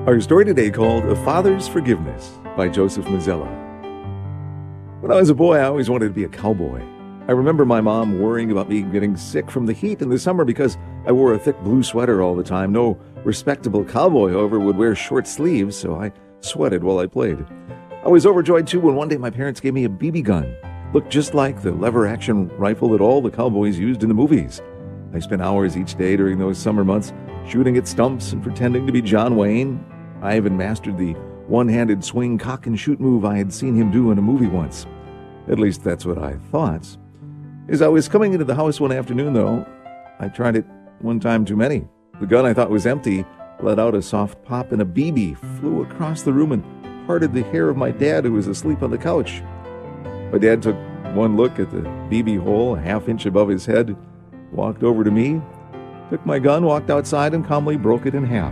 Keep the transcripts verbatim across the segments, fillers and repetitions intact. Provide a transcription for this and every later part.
Our story today called A Father's Forgiveness by Joseph Mazzella. When I was a boy, I always wanted to be a cowboy. I remember my mom worrying about me getting sick from the heat in the summer because I wore a thick blue sweater all the time. No respectable cowboy, however, would wear short sleeves, so I sweated while I played. I was overjoyed, too, when one day my parents gave me a B B gun. Looked just like the lever-action rifle that all the cowboys used in the movies. I spent hours each day during those summer months shooting at stumps and pretending to be John Wayne. I even mastered the one-handed swing cock-and-shoot move I had seen him do in a movie once. At least that's what I thought. As I was coming into the house one afternoon, though, I tried it one time too many. The gun I thought was empty let out a soft pop, and a B B flew across the room and parted the hair of my dad, who was asleep on the couch. My dad took one look at the B B hole a half inch above his head, walked over to me, took my gun, walked outside, and calmly broke it in half.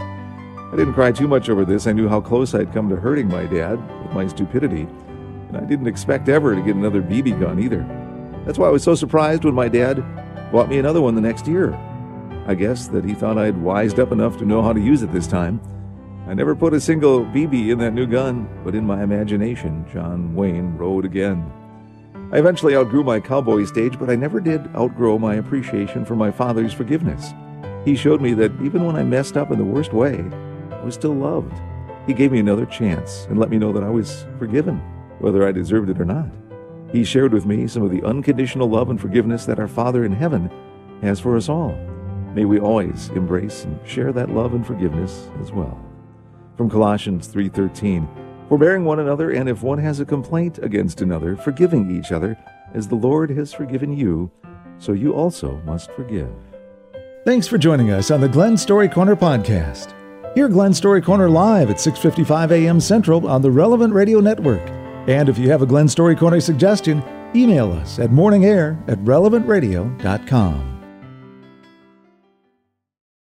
I didn't cry too much over this. I knew how close I'd come to hurting my dad with my stupidity, and I didn't expect ever to get another B B gun either. That's why I was so surprised when my dad bought me another one the next year. I guess that he thought I'd wised up enough to know how to use it this time. I never put a single B B in that new gun, but in my imagination, John Wayne rode again. I eventually outgrew my cowboy stage, but I never did outgrow my appreciation for my father's forgiveness. He showed me that even when I messed up in the worst way, I was still loved. He gave me another chance and let me know that I was forgiven, whether I deserved it or not. He shared with me some of the unconditional love and forgiveness that our Father in heaven has for us all. May we always embrace and share that love and forgiveness as well. From Colossians three thirteen, forbearing one another, and if one has a complaint against another, forgiving each other, as the Lord has forgiven you, so you also must forgive. Thanks for joining us on the Glenn Story Corner podcast. Hear Glenn Story Corner live at six fifty-five a.m. Central on the Relevant Radio Network. And if you have a Glenn Story Corner suggestion, email us at morningair at relevant radio dot com.